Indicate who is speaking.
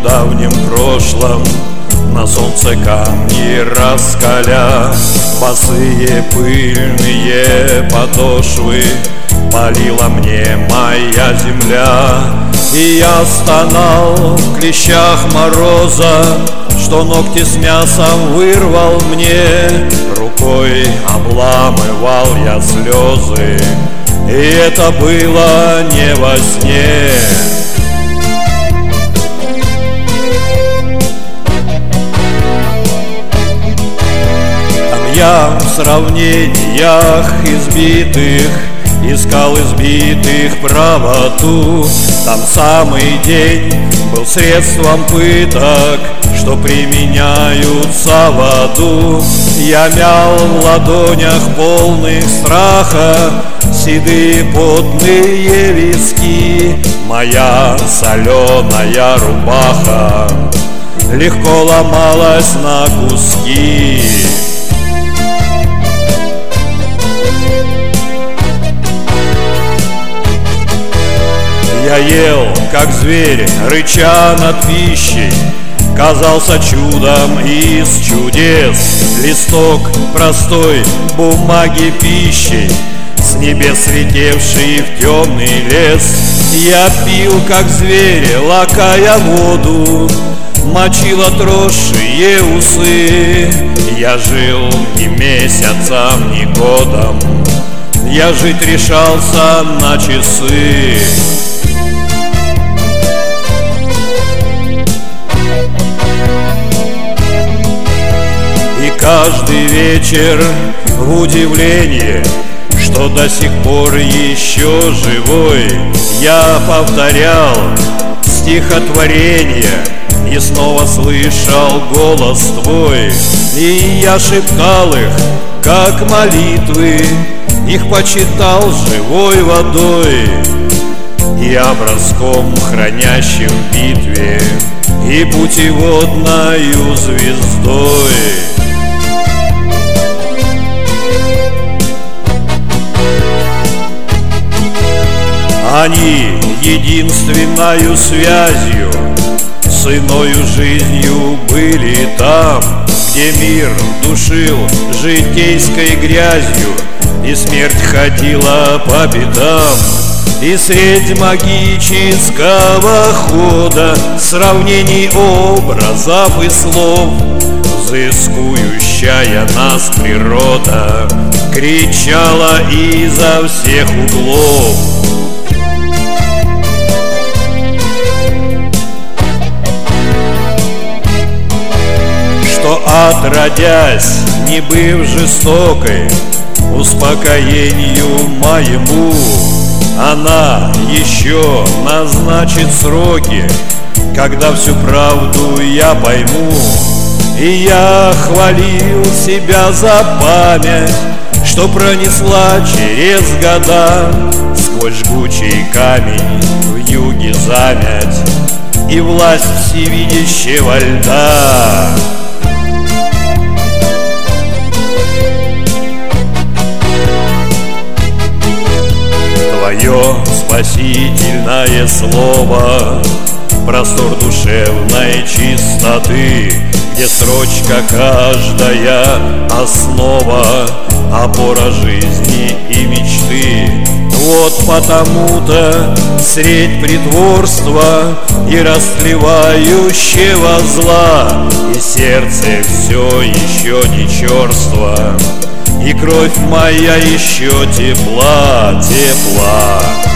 Speaker 1: давнем прошлом, на солнце камни раскаля, босые пыльные подошвы полила мне моя земля. И я стонал в клещах мороза, что ногти с мясом вырвал мне. Рукой обламывал я слезы, и это было не во сне. Я в сравнениях избитых искал избитых правоту. Там самый день был средством пыток, что применяются в аду. Я мял в ладонях полных страха седые потные виски. Моя соленая рубаха легко ломалась на куски. Я ел, как зверь, рыча над пищей, казался чудом из чудес. Листок простой бумаги пищей, с небес летевший в темный лес. Я пил, как зверь, лакая воду, мочил отросшие усы. Я жил ни месяцем, ни годом, я жить решался на часы. Каждый вечер в удивление, что до сих пор еще живой, я повторял стихотворение и снова слышал голос твой. И я шептал их, как молитвы, их почитал живой водой и образком, хранящим в битве, и путеводною звездой. Они единственною связью с иною жизнью были там, где мир душил житейской грязью, и смерть ходила по пятам. И средь магического хода сравнений образов и слов взыскующая нас природа кричала изо всех углов. Что отродясь, не быв жестокой, успокоению моему, она еще назначит сроки, когда всю правду я пойму. И я хвалил себя за память, что пронесла через года сквозь жгучий камень в юге замять и власть всевидящего льда. Твое спасительное слово, простор душевной чистоты, где строчка каждая основа, опора жизни и мечты. Вот потому-то средь притворства и растлевающего зла и сердце все еще не черство, и кровь моя еще тепла.